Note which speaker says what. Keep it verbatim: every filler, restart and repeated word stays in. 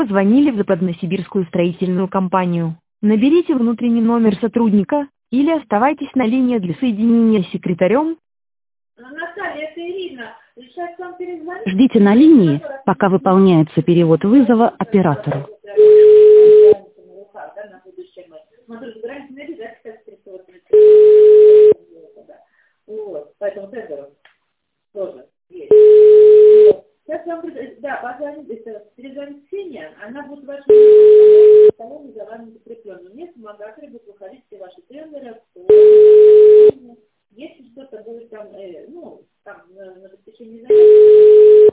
Speaker 1: Позвонили в западносибирскую строительную компанию. Наберите внутренний номер сотрудника или оставайтесь на линии для соединения с секретарем.
Speaker 2: Наталья, это Ирина. Сейчас вам перезвонит.
Speaker 3: Ждите на линии, пока выполняется перевод вызова оператору.
Speaker 2: Вот, поэтому тендеров тоже есть. Сейчас вам, да, позвонит, перезвонит Ксения, она будет вашим столом за вами закрепленным. Нет, помогатели будут выходить все ваши тендеры. Если что-то будет там, э, ну, там, на, на обеспечении занятий,